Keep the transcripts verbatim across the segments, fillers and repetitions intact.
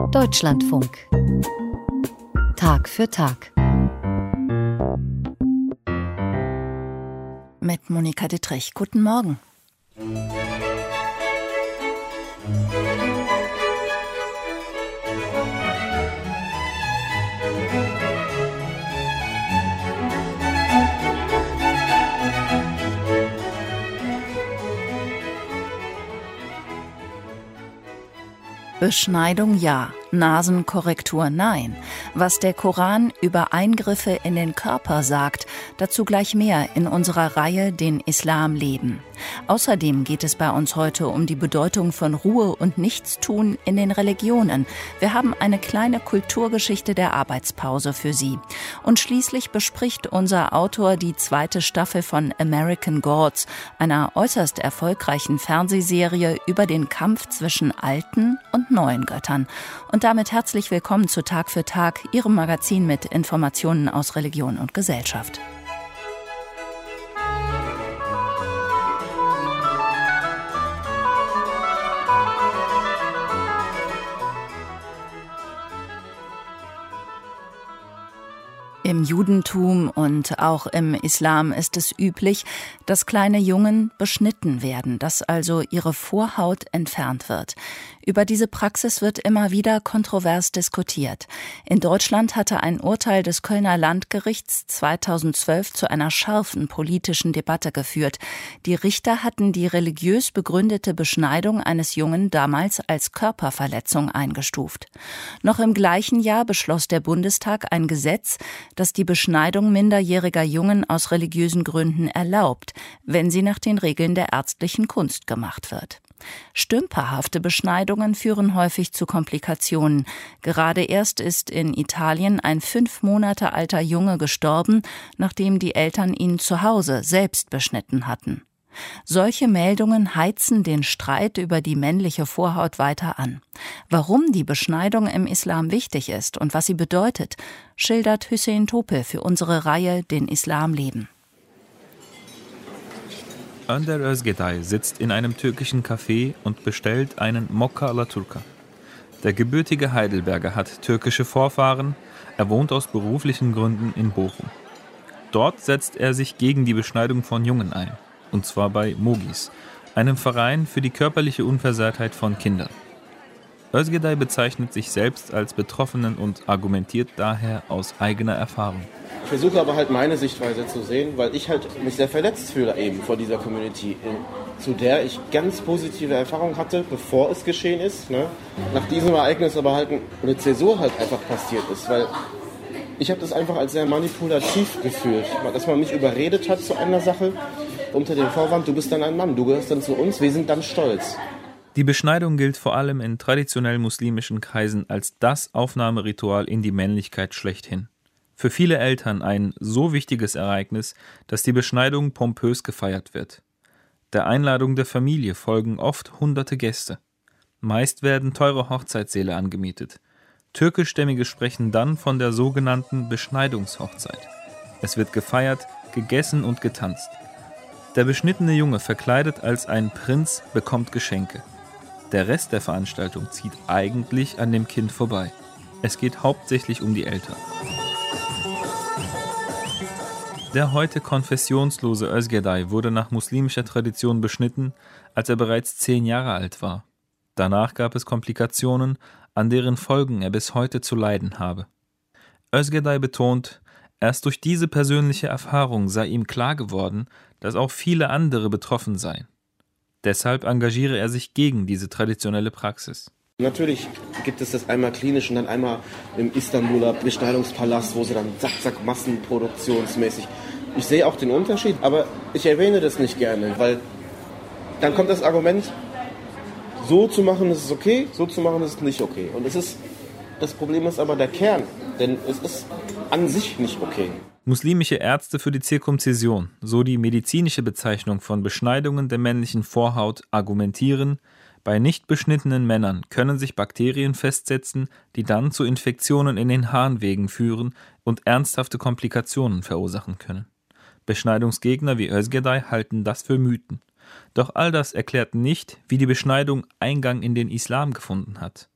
Deutschlandfunk. Tag für Tag. Mit Monika Dittrich. Guten Morgen. Beschneidung ja, Nasenkorrektur nein. Was der Koran über Eingriffe in den Körper sagt, dazu gleich mehr in unserer Reihe Den Islam leben. Außerdem geht es bei uns heute um die Bedeutung von Ruhe und Nichtstun in den Religionen. Wir haben eine kleine Kulturgeschichte der Arbeitspause für Sie. Und schließlich bespricht unser Autor die zweite Staffel von American Gods, einer äußerst erfolgreichen Fernsehserie über den Kampf zwischen alten und neuen Göttern. Und damit herzlich willkommen zu Tag für Tag, Ihrem Magazin mit Informationen aus Religion und Gesellschaft. Im Judentum und auch im Islam ist es üblich, dass kleine Jungen beschnitten werden, dass also ihre Vorhaut entfernt wird. Über diese Praxis wird immer wieder kontrovers diskutiert. In Deutschland hatte ein Urteil des Kölner Landgerichts zweitausendzwölf zu einer scharfen politischen Debatte geführt. Die Richter hatten die religiös begründete Beschneidung eines Jungen damals als Körperverletzung eingestuft. Noch im gleichen Jahr beschloss der Bundestag ein Gesetz, das die Beschneidung minderjähriger Jungen aus religiösen Gründen erlaubt, wenn sie nach den Regeln der ärztlichen Kunst gemacht wird. Stümperhafte Beschneidungen führen häufig zu Komplikationen. Gerade erst ist in Italien ein fünf Monate alter Junge gestorben, nachdem die Eltern ihn zu Hause selbst beschnitten hatten. Solche Meldungen heizen den Streit über die männliche Vorhaut weiter an. Warum die Beschneidung im Islam wichtig ist und was sie bedeutet, schildert Hüseyin Topel für unsere Reihe Den Islam leben. Önder Özgeday sitzt in einem türkischen Café und bestellt einen Mokka alla Turca. Der gebürtige Heidelberger hat türkische Vorfahren, er wohnt aus beruflichen Gründen in Bochum. Dort setzt er sich gegen die Beschneidung von Jungen ein, und zwar bei Mogis, einem Verein für die körperliche Unversehrtheit von Kindern. Özgeday bezeichnet sich selbst als Betroffenen und argumentiert daher aus eigener Erfahrung. Ich versuche aber halt meine Sichtweise zu sehen, weil ich halt mich sehr verletzt fühle eben vor dieser Community, zu der ich ganz positive Erfahrungen hatte, bevor es geschehen ist. Ne? Nach diesem Ereignis aber halt eine Zäsur halt einfach passiert ist, weil ich habe das einfach als sehr manipulativ gefühlt, dass man mich überredet hat zu einer Sache unter dem Vorwand, du bist dann ein Mann, du gehörst dann zu uns, wir sind dann stolz. Die Beschneidung gilt vor allem in traditionell muslimischen Kreisen als das Aufnahmeritual in die Männlichkeit schlechthin. Für viele Eltern ein so wichtiges Ereignis, dass die Beschneidung pompös gefeiert wird. Der Einladung der Familie folgen oft hunderte Gäste. Meist werden teure Hochzeitssäle angemietet. Türkischstämmige sprechen dann von der sogenannten Beschneidungshochzeit. Es wird gefeiert, gegessen und getanzt. Der beschnittene Junge, verkleidet als ein Prinz, bekommt Geschenke. Der Rest der Veranstaltung zieht eigentlich an dem Kind vorbei. Es geht hauptsächlich um die Eltern. Der heute konfessionslose Özgeday wurde nach muslimischer Tradition beschnitten, als er bereits zehn Jahre alt war. Danach gab es Komplikationen, an deren Folgen er bis heute zu leiden habe. Özgeday betont, erst durch diese persönliche Erfahrung sei ihm klar geworden, dass auch viele andere betroffen seien. Deshalb engagiere er sich gegen diese traditionelle Praxis. Natürlich gibt es das einmal klinisch und dann einmal im Istanbuler Beschneidungspalast, wo sie dann zack, zack, massenproduktionsmäßig. Ich sehe auch den Unterschied, aber ich erwähne das nicht gerne, weil dann kommt das Argument, so zu machen ist okay, so zu machen ist nicht okay. Und es ist, das Problem ist aber der Kern, denn es ist an sich nicht okay. Muslimische Ärzte für die Zirkumzision, so die medizinische Bezeichnung von Beschneidungen der männlichen Vorhaut, argumentieren, bei nicht beschnittenen Männern können sich Bakterien festsetzen, die dann zu Infektionen in den Harnwegen führen und ernsthafte Komplikationen verursachen können. Beschneidungsgegner wie Özgeday halten das für Mythen. Doch all das erklärt nicht, wie die Beschneidung Eingang in den Islam gefunden hat.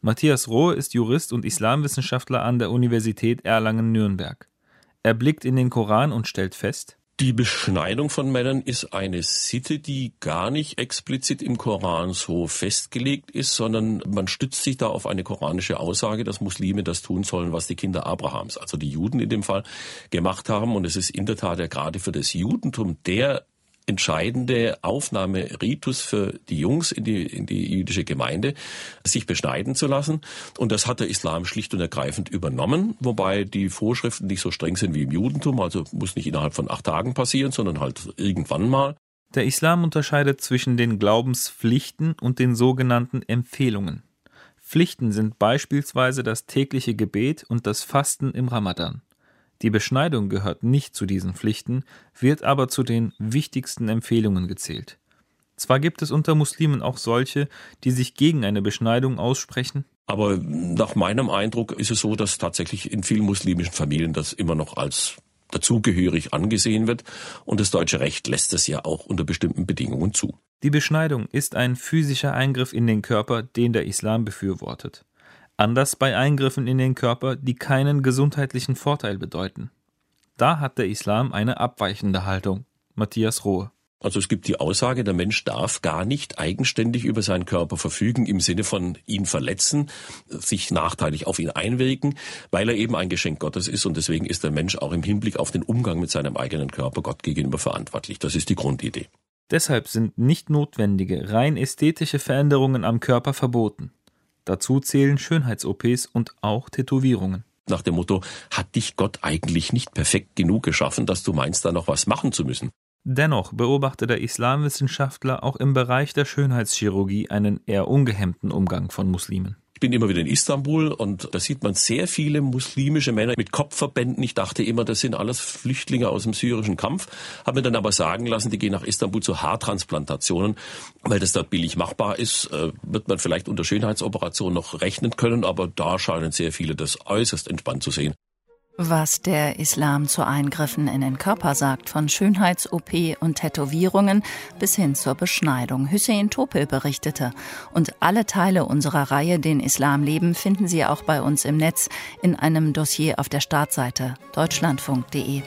Matthias Rohe ist Jurist und Islamwissenschaftler an der Universität Erlangen-Nürnberg. Er blickt in den Koran und stellt fest: Die Beschneidung von Männern ist eine Sitte, die gar nicht explizit im Koran so festgelegt ist, sondern man stützt sich da auf eine koranische Aussage, dass Muslime das tun sollen, was die Kinder Abrahams, also die Juden in dem Fall, gemacht haben. Und es ist in der Tat ja gerade für das Judentum der entscheidende Aufnahmeritus für die Jungs in die, in die jüdische Gemeinde, sich beschneiden zu lassen. Und das hat der Islam schlicht und ergreifend übernommen, wobei die Vorschriften nicht so streng sind wie im Judentum, also muss nicht innerhalb von acht Tagen passieren, sondern halt irgendwann mal. Der Islam unterscheidet zwischen den Glaubenspflichten und den sogenannten Empfehlungen. Pflichten sind beispielsweise das tägliche Gebet und das Fasten im Ramadan. Die Beschneidung gehört nicht zu diesen Pflichten, wird aber zu den wichtigsten Empfehlungen gezählt. Zwar gibt es unter Muslimen auch solche, die sich gegen eine Beschneidung aussprechen. Aber nach meinem Eindruck ist es so, dass tatsächlich in vielen muslimischen Familien das immer noch als dazugehörig angesehen wird. Und das deutsche Recht lässt es ja auch unter bestimmten Bedingungen zu. Die Beschneidung ist ein physischer Eingriff in den Körper, den der Islam befürwortet. Anders bei Eingriffen in den Körper, die keinen gesundheitlichen Vorteil bedeuten. Da hat der Islam eine abweichende Haltung. Matthias Rohe. Also es gibt die Aussage, der Mensch darf gar nicht eigenständig über seinen Körper verfügen, im Sinne von ihn verletzen, sich nachteilig auf ihn einwirken, weil er eben ein Geschenk Gottes ist und deswegen ist der Mensch auch im Hinblick auf den Umgang mit seinem eigenen Körper Gott gegenüber verantwortlich. Das ist die Grundidee. Deshalb sind nicht notwendige, rein ästhetische Veränderungen am Körper verboten. Dazu zählen Schönheits-O Ps und auch Tätowierungen. Nach dem Motto, hat dich Gott eigentlich nicht perfekt genug geschaffen, dass du meinst, da noch was machen zu müssen? Dennoch beobachtet der Islamwissenschaftler auch im Bereich der Schönheitschirurgie einen eher ungehemmten Umgang von Muslimen. Ich bin immer wieder in Istanbul und da sieht man sehr viele muslimische Männer mit Kopfverbänden. Ich dachte immer, das sind alles Flüchtlinge aus dem syrischen Kampf. Habe mir dann aber sagen lassen, die gehen nach Istanbul zu Haartransplantationen. Weil das dort billig machbar ist, wird man vielleicht unter Schönheitsoperationen noch rechnen können. Aber da scheinen sehr viele das äußerst entspannt zu sehen. Was der Islam zu Eingriffen in den Körper sagt, von Schönheits-O P und Tätowierungen bis hin zur Beschneidung. Hüseyin Topel berichtete. Und alle Teile unserer Reihe Den Islam leben finden Sie auch bei uns im Netz in einem Dossier auf der Startseite deutschlandfunk punkt de.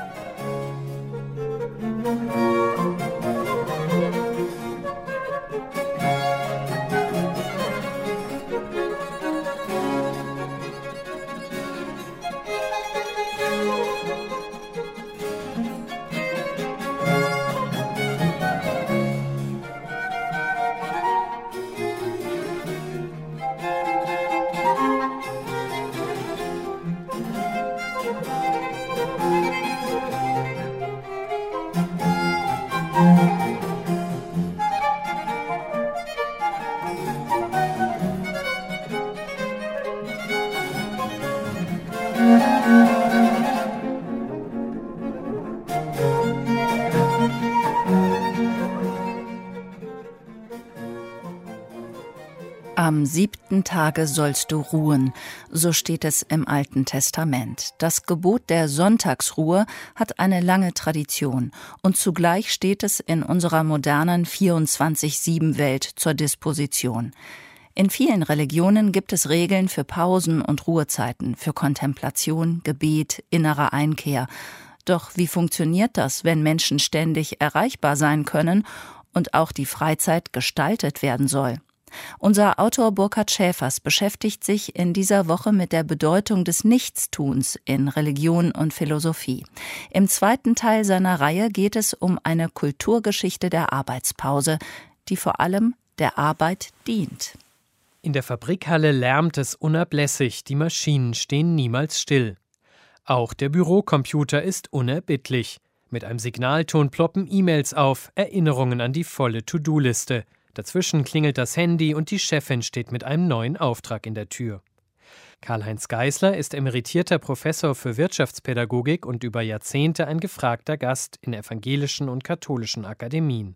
Am siebten Tage sollst du ruhen, so steht es im Alten Testament. Das Gebot der Sonntagsruhe hat eine lange Tradition und zugleich steht es in unserer modernen vierundzwanzig sieben Welt zur Disposition. In vielen Religionen gibt es Regeln für Pausen und Ruhezeiten, für Kontemplation, Gebet, innere Einkehr. Doch wie funktioniert das, wenn Menschen ständig erreichbar sein können und auch die Freizeit gestaltet werden soll? Unser Autor Burkhard Schäfers beschäftigt sich in dieser Woche mit der Bedeutung des Nichtstuns in Religion und Philosophie. Im zweiten Teil seiner Reihe geht es um eine Kulturgeschichte der Arbeitspause, die vor allem der Arbeit dient. In der Fabrikhalle lärmt es unablässig, die Maschinen stehen niemals still. Auch der Bürocomputer ist unerbittlich. Mit einem Signalton ploppen E-Mails auf, Erinnerungen an die volle To-Do-Liste. Dazwischen klingelt das Handy und die Chefin steht mit einem neuen Auftrag in der Tür. Karl-Heinz Geisler ist emeritierter Professor für Wirtschaftspädagogik und über Jahrzehnte ein gefragter Gast in evangelischen und katholischen Akademien.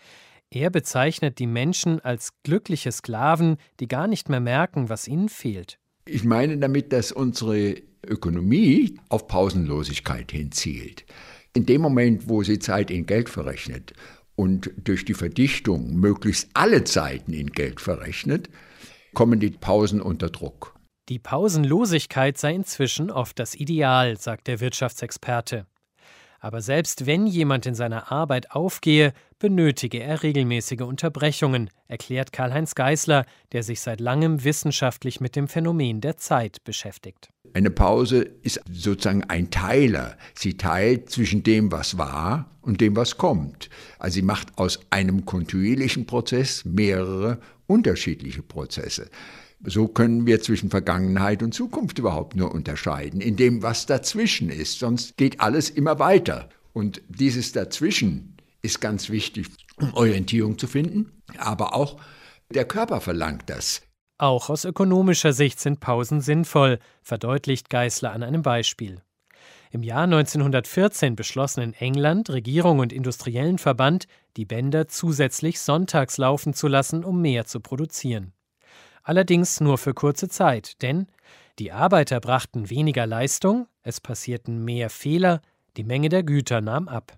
Er bezeichnet die Menschen als glückliche Sklaven, die gar nicht mehr merken, was ihnen fehlt. Ich meine damit, dass unsere Ökonomie auf Pausenlosigkeit hinzielt. In dem Moment, wo sie Zeit in Geld verrechnet und durch die Verdichtung möglichst alle Zeiten in Geld verrechnet, kommen die Pausen unter Druck. Die Pausenlosigkeit sei inzwischen oft das Ideal, sagt der Wirtschaftsexperte. Aber selbst wenn jemand in seiner Arbeit aufgehe, benötige er regelmäßige Unterbrechungen, erklärt Karl-Heinz Geisler, der sich seit langem wissenschaftlich mit dem Phänomen der Zeit beschäftigt. Eine Pause ist sozusagen ein Teiler. Sie teilt zwischen dem, was war und dem, was kommt. Also sie macht aus einem kontinuierlichen Prozess mehrere unterschiedliche Prozesse. So können wir zwischen Vergangenheit und Zukunft überhaupt nur unterscheiden, in dem, was dazwischen ist. Sonst geht alles immer weiter. Und dieses Dazwischen ist ganz wichtig, um Orientierung zu finden. Aber auch der Körper verlangt das. Auch aus ökonomischer Sicht sind Pausen sinnvoll, verdeutlicht Geisler an einem Beispiel. Im Jahr neunzehnhundertvierzehn beschlossen in England Regierung und Industriellenverband, die Bänder zusätzlich sonntags laufen zu lassen, um mehr zu produzieren. Allerdings nur für kurze Zeit, denn die Arbeiter brachten weniger Leistung, es passierten mehr Fehler, die Menge der Güter nahm ab.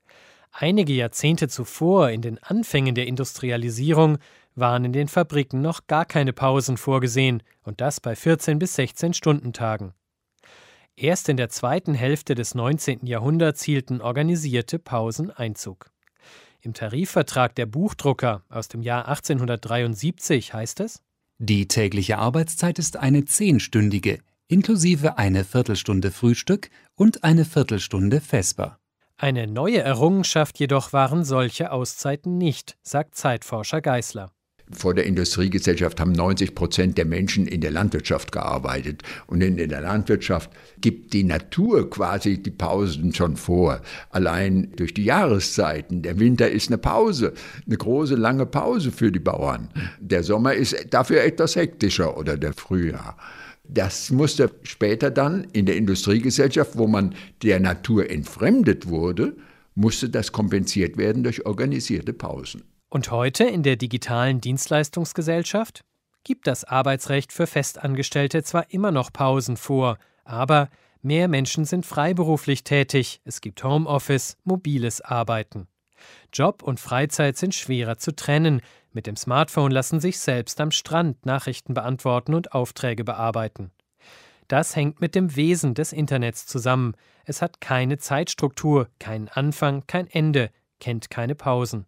Einige Jahrzehnte zuvor, in den Anfängen der Industrialisierung, waren in den Fabriken noch gar keine Pausen vorgesehen, und das bei vierzehn bis sechzehn Stundentagen. Erst in der zweiten Hälfte des neunzehnten Jahrhunderts hielten organisierte Pausen Einzug. Im Tarifvertrag der Buchdrucker aus dem Jahr achtzehnhundertdreiundsiebzig heißt es: Die tägliche Arbeitszeit ist eine zehnstündige, inklusive eine Viertelstunde Frühstück und eine Viertelstunde Vesper. Eine neue Errungenschaft jedoch waren solche Auszeiten nicht, sagt Zeitforscher Geisler. Vor der Industriegesellschaft haben neunzig Prozent der Menschen in der Landwirtschaft gearbeitet. Und in der Landwirtschaft gibt die Natur quasi die Pausen schon vor. Allein durch die Jahreszeiten. Der Winter ist eine Pause, eine große, lange Pause für die Bauern. Der Sommer ist dafür etwas hektischer oder der Frühjahr. Das musste später dann in der Industriegesellschaft, wo man der Natur entfremdet wurde, musste das kompensiert werden durch organisierte Pausen. Und heute in der digitalen Dienstleistungsgesellschaft gibt das Arbeitsrecht für Festangestellte zwar immer noch Pausen vor, aber mehr Menschen sind freiberuflich tätig, es gibt Homeoffice, mobiles Arbeiten. Job und Freizeit sind schwerer zu trennen, mit dem Smartphone lassen sich selbst am Strand Nachrichten beantworten und Aufträge bearbeiten. Das hängt mit dem Wesen des Internets zusammen. Es hat keine Zeitstruktur, keinen Anfang, kein Ende, kennt keine Pausen.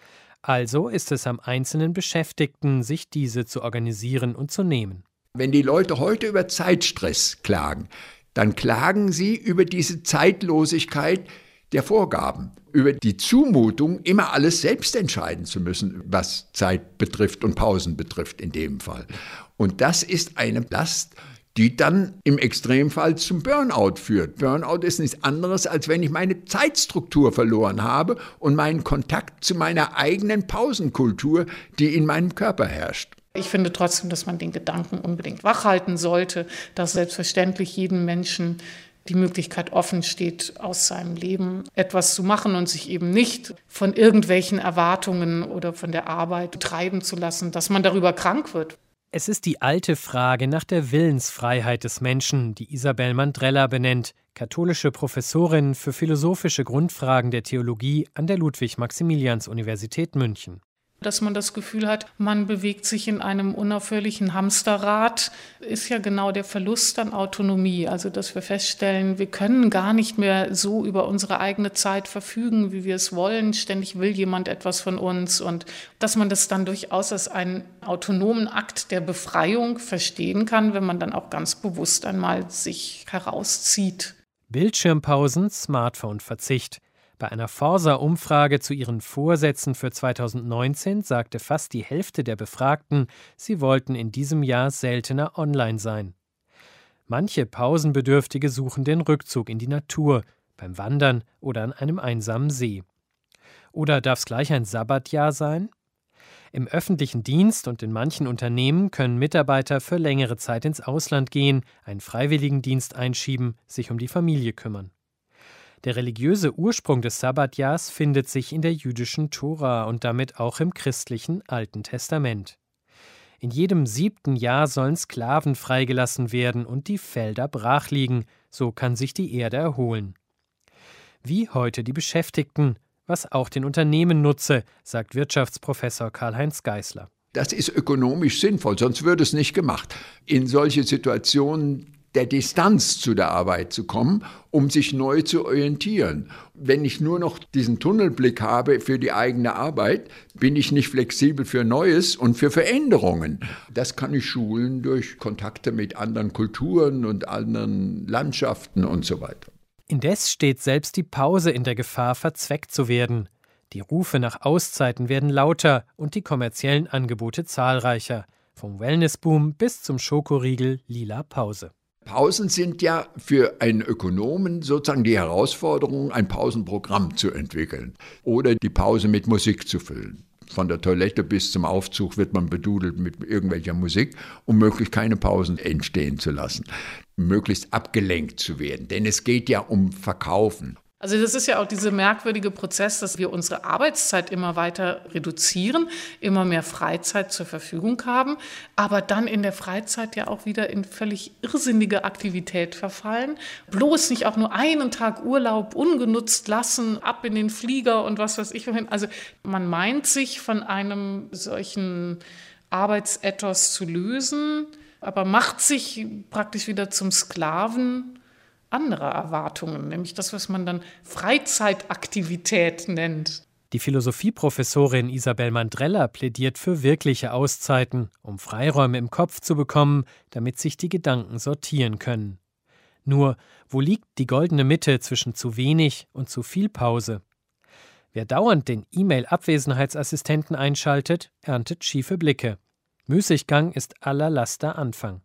Also ist es am einzelnen Beschäftigten, sich diese zu organisieren und zu nehmen. Wenn die Leute heute über Zeitstress klagen, dann klagen sie über diese Zeitlosigkeit der Vorgaben, über die Zumutung, immer alles selbst entscheiden zu müssen, was Zeit betrifft und Pausen betrifft in dem Fall. Und das ist eine Last, die dann im Extremfall zum Burnout führt. Burnout ist nichts anderes, als wenn ich meine Zeitstruktur verloren habe und meinen Kontakt zu meiner eigenen Pausenkultur, die in meinem Körper herrscht. Ich finde trotzdem, dass man den Gedanken unbedingt wachhalten sollte, dass selbstverständlich jedem Menschen die Möglichkeit offen steht, aus seinem Leben etwas zu machen und sich eben nicht von irgendwelchen Erwartungen oder von der Arbeit treiben zu lassen, dass man darüber krank wird. Es ist die alte Frage nach der Willensfreiheit des Menschen, die Isabel Mandrella benennt, katholische Professorin für philosophische Grundfragen der Theologie an der Ludwig-Maximilians-Universität München. Dass man das Gefühl hat, man bewegt sich in einem unaufhörlichen Hamsterrad, ist ja genau der Verlust an Autonomie. Also dass wir feststellen, wir können gar nicht mehr so über unsere eigene Zeit verfügen, wie wir es wollen. Ständig will jemand etwas von uns. Und dass man das dann durchaus als einen autonomen Akt der Befreiung verstehen kann, wenn man dann auch ganz bewusst einmal sich herauszieht. Bildschirmpausen, Smartphone-Verzicht. Bei einer Forsa-Umfrage zu ihren Vorsätzen für zweitausendneunzehn sagte fast die Hälfte der Befragten, sie wollten in diesem Jahr seltener online sein. Manche Pausenbedürftige suchen den Rückzug in die Natur, beim Wandern oder an einem einsamen See. Oder darf es gleich ein Sabbatjahr sein? Im öffentlichen Dienst und in manchen Unternehmen können Mitarbeiter für längere Zeit ins Ausland gehen, einen Freiwilligendienst einschieben, sich um die Familie kümmern. Der religiöse Ursprung des Sabbatjahrs findet sich in der jüdischen Tora und damit auch im christlichen Alten Testament. In jedem siebten Jahr sollen Sklaven freigelassen werden und die Felder brach liegen, so kann sich die Erde erholen. Wie heute die Beschäftigten, was auch den Unternehmen nutze, sagt Wirtschaftsprofessor Karl-Heinz Geisler. Das ist ökonomisch sinnvoll, sonst würde es nicht gemacht. In solche Situationen der Distanz zu der Arbeit zu kommen, um sich neu zu orientieren. Wenn ich nur noch diesen Tunnelblick habe für die eigene Arbeit, bin ich nicht flexibel für Neues und für Veränderungen. Das kann ich schulen durch Kontakte mit anderen Kulturen und anderen Landschaften und so weiter. Indes steht selbst die Pause in der Gefahr, verzweckt zu werden. Die Rufe nach Auszeiten werden lauter und die kommerziellen Angebote zahlreicher. Vom Wellnessboom bis zum Schokoriegel Lila Pause. Pausen sind ja für einen Ökonomen sozusagen die Herausforderung, ein Pausenprogramm zu entwickeln oder die Pause mit Musik zu füllen. Von der Toilette bis zum Aufzug wird man bedudelt mit irgendwelcher Musik, um möglichst keine Pausen entstehen zu lassen, möglichst abgelenkt zu werden. Denn es geht ja um Verkaufen. Also das ist ja auch dieser merkwürdige Prozess, dass wir unsere Arbeitszeit immer weiter reduzieren, immer mehr Freizeit zur Verfügung haben, aber dann in der Freizeit ja auch wieder in völlig irrsinnige Aktivität verfallen. Bloß nicht auch nur einen Tag Urlaub ungenutzt lassen, ab in den Flieger und was weiß ich wohin. Also man meint sich von einem solchen Arbeitsethos zu lösen, aber macht sich praktisch wieder zum Sklaven anderer Erwartungen, nämlich das, was man dann Freizeitaktivität nennt. Die Philosophieprofessorin Isabel Mandrella plädiert für wirkliche Auszeiten, um Freiräume im Kopf zu bekommen, damit sich die Gedanken sortieren können. Nur, wo liegt die goldene Mitte zwischen zu wenig und zu viel Pause? Wer dauernd den E-Mail-Abwesenheitsassistenten einschaltet, erntet schiefe Blicke. Müßiggang ist aller Laster Anfang.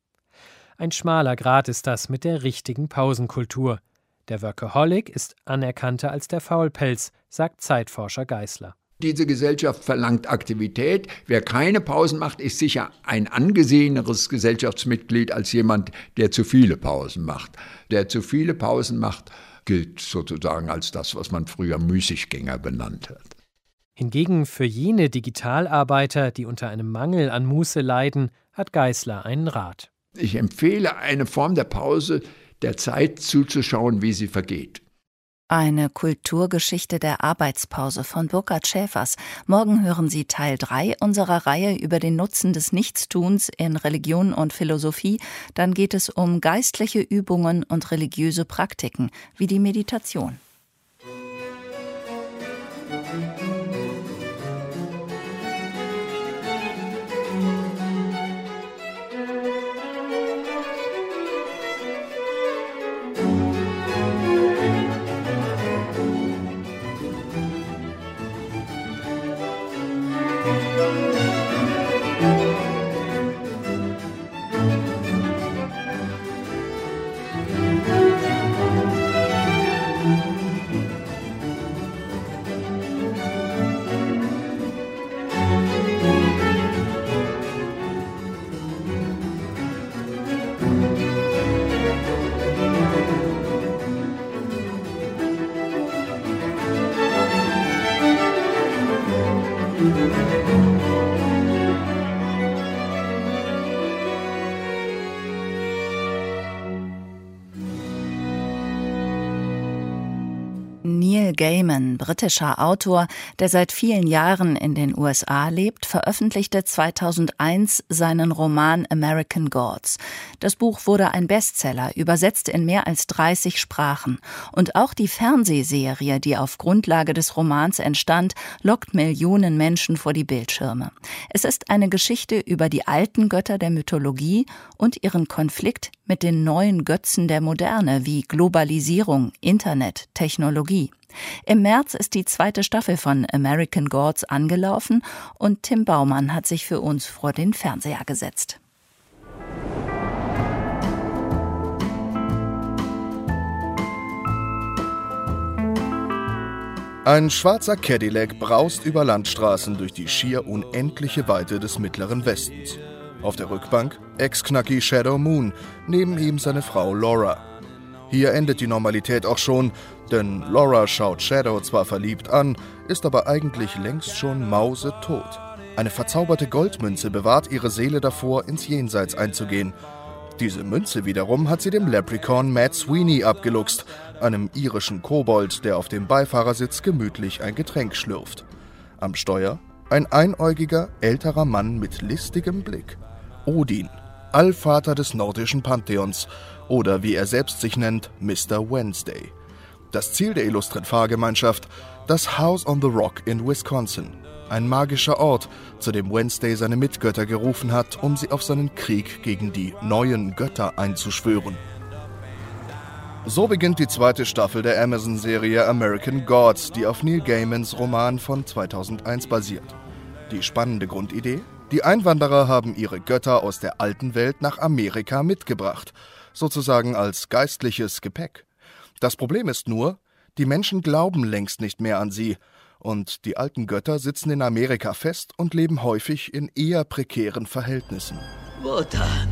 Ein schmaler Grat ist das mit der richtigen Pausenkultur. Der Workaholic ist anerkannter als der Faulpelz, sagt Zeitforscher Geisler. Diese Gesellschaft verlangt Aktivität. Wer keine Pausen macht, ist sicher ein angeseheneres Gesellschaftsmitglied als jemand, der zu viele Pausen macht. Der zu viele Pausen macht, gilt sozusagen als das, was man früher Müßiggänger benannt hat. Hingegen für jene Digitalarbeiter, die unter einem Mangel an Muße leiden, hat Geisler einen Rat. Ich empfehle eine Form der Pause, der Zeit zuzuschauen, wie sie vergeht. Eine Kulturgeschichte der Arbeitspause von Burkhard Schäfers. Morgen hören Sie Teil drei unserer Reihe über den Nutzen des Nichtstuns in Religion und Philosophie. Dann geht es um geistliche Übungen und religiöse Praktiken, wie die Meditation. Neil Gaiman, britischer Autor, der seit vielen Jahren in den U S A lebt, veröffentlichte zweitausendeins seinen Roman American Gods. Das Buch wurde ein Bestseller, übersetzt in mehr als dreißig Sprachen. Und auch die Fernsehserie, die auf Grundlage des Romans entstand, lockt Millionen Menschen vor die Bildschirme. Es ist eine Geschichte über die alten Götter der Mythologie und ihren Konflikt mit den neuen Götzen der Moderne wie Globalisierung, Internet, Technologie. Im März ist die zweite Staffel von American Gods angelaufen und Tim Baumann hat sich für uns vor den Fernseher gesetzt. Ein schwarzer Cadillac braust über Landstraßen durch die schier unendliche Weite des Mittleren Westens. Auf der Rückbank Ex-Knacki Shadow Moon, neben ihm seine Frau Laura. Hier endet die Normalität auch schon, denn Laura schaut Shadow zwar verliebt an, ist aber eigentlich längst schon mausetot. Eine verzauberte Goldmünze bewahrt ihre Seele davor, ins Jenseits einzugehen. Diese Münze wiederum hat sie dem Leprechaun Matt Sweeney abgeluchst, einem irischen Kobold, der auf dem Beifahrersitz gemütlich ein Getränk schlürft. Am Steuer Ein einäugiger, älterer Mann mit listigem Blick. Odin, Allvater des nordischen Pantheons oder wie er selbst sich nennt, Mister Wednesday. Das Ziel der illustren Fahrgemeinschaft, das House on the Rock in Wisconsin. Ein magischer Ort, zu dem Wednesday seine Mitgötter gerufen hat, um sie auf seinen Krieg gegen die neuen Götter einzuschwören. So beginnt die zweite Staffel der Amazon-Serie American Gods, die auf Neil Gaimans Roman von zweitausendeins basiert. Die spannende Grundidee? Die Einwanderer haben ihre Götter aus der alten Welt nach Amerika mitgebracht, sozusagen als geistliches Gepäck. Das Problem ist nur, die Menschen glauben längst nicht mehr an sie, und die alten Götter sitzen in Amerika fest und leben häufig in eher prekären Verhältnissen. Wotan,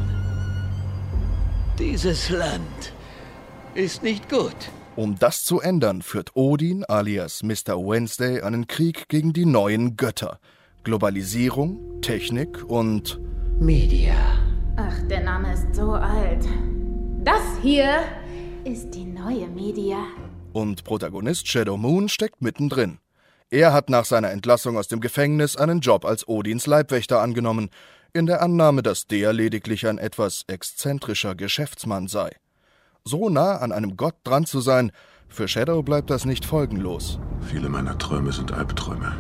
dieses Land ist nicht gut. Um das zu ändern, führt Odin alias Mister Wednesday einen Krieg gegen die neuen Götter. Globalisierung, Technik und Media. Ach, der Name ist so alt. Das hier ist die neue Media. Und Protagonist Shadow Moon steckt mittendrin. Er hat nach seiner Entlassung aus dem Gefängnis einen Job als Odins Leibwächter angenommen, in der Annahme, dass der lediglich ein etwas exzentrischer Geschäftsmann sei. So nah an einem Gott dran zu sein, für Shadow bleibt das nicht folgenlos. Viele meiner Träume sind Albträume.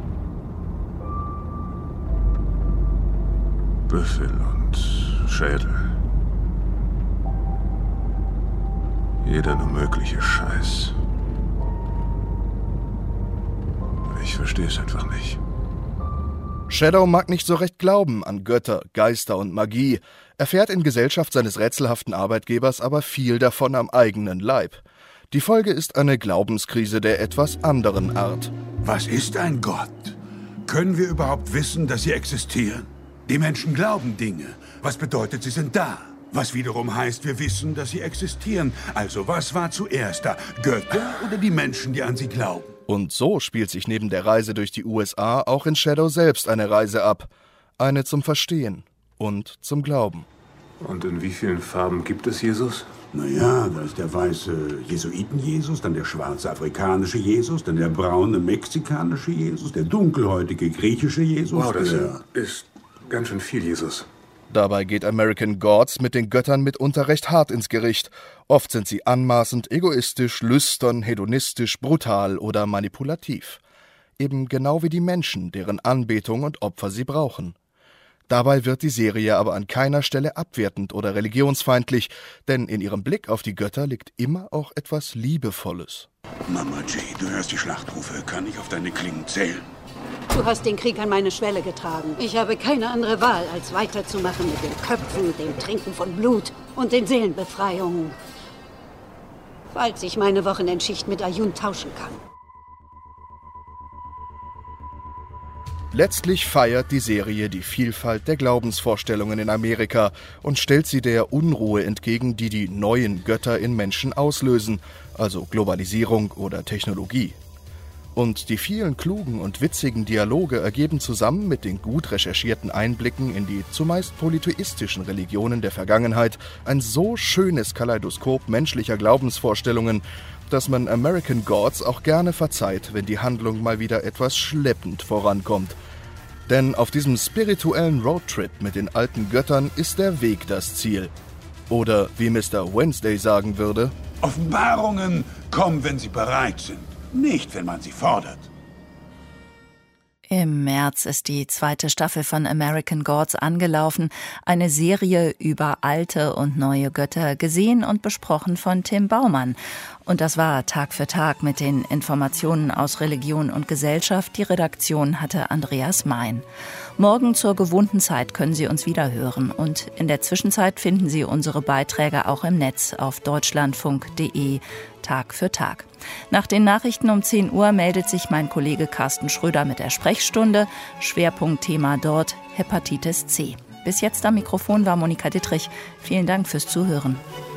Büffel und Schädel. Jeder nur mögliche Scheiß. Ich verstehe es einfach nicht. Shadow mag nicht so recht glauben an Götter, Geister und Magie, erfährt in Gesellschaft seines rätselhaften Arbeitgebers aber viel davon am eigenen Leib. Die Folge ist eine Glaubenskrise der etwas anderen Art. Was ist ein Gott? Können wir überhaupt wissen, dass sie existieren? Die Menschen glauben Dinge. Was bedeutet, sie sind da? Was wiederum heißt, wir wissen, dass sie existieren. Also was war zuerst da? Götter oder die Menschen, die an sie glauben? Und so spielt sich neben der Reise durch die U S A auch in Shadow selbst eine Reise ab. Eine zum Verstehen und zum Glauben. Und in wie vielen Farben gibt es Jesus? Naja, da ist der weiße Jesuiten-Jesus, dann der schwarze afrikanische Jesus, dann der braune mexikanische Jesus, der dunkelhäutige griechische Jesus. Wow, das der ist ganz schön viel Jesus. Dabei geht American Gods mit den Göttern mitunter recht hart ins Gericht. Oft sind sie anmaßend, egoistisch, lüstern, hedonistisch, brutal oder manipulativ. Eben genau wie die Menschen, deren Anbetung und Opfer sie brauchen. Dabei wird die Serie aber an keiner Stelle abwertend oder religionsfeindlich, denn in ihrem Blick auf die Götter liegt immer auch etwas Liebevolles. Mama J, du hörst die Schlachtrufe. Kann ich auf deine Klingen zählen? Du hast den Krieg an meine Schwelle getragen. Ich habe keine andere Wahl, als weiterzumachen mit den Köpfen, dem Trinken von Blut und den Seelenbefreiungen. Falls ich meine Wochenendschicht mit Ayun tauschen kann. Letztlich feiert die Serie die Vielfalt der Glaubensvorstellungen in Amerika und stellt sie der Unruhe entgegen, die die neuen Götter in Menschen auslösen, also Globalisierung oder Technologie. Und die vielen klugen und witzigen Dialoge ergeben zusammen mit den gut recherchierten Einblicken in die zumeist polytheistischen Religionen der Vergangenheit ein so schönes Kaleidoskop menschlicher Glaubensvorstellungen, dass man American Gods auch gerne verzeiht, wenn die Handlung mal wieder etwas schleppend vorankommt. Denn auf diesem spirituellen Roadtrip mit den alten Göttern ist der Weg das Ziel. Oder wie Mister Wednesday sagen würde: Offenbarungen kommen, wenn sie bereit sind. Nicht, wenn man sie fordert. Im März ist die zweite Staffel von American Gods angelaufen, eine Serie über alte und neue Götter, gesehen und besprochen von Tim Baumann. Und das war Tag für Tag mit den Informationen aus Religion und Gesellschaft. Die Redaktion hatte Andreas Mein. Morgen zur gewohnten Zeit können Sie uns wieder hören. Und in der Zwischenzeit finden Sie unsere Beiträge auch im Netz auf deutschlandfunk punkt de Tag für Tag. Nach den Nachrichten um zehn Uhr meldet sich mein Kollege Carsten Schröder mit der Sprechstunde. Schwerpunktthema dort Hepatitis C. Bis jetzt am Mikrofon war Monika Dittrich. Vielen Dank fürs Zuhören.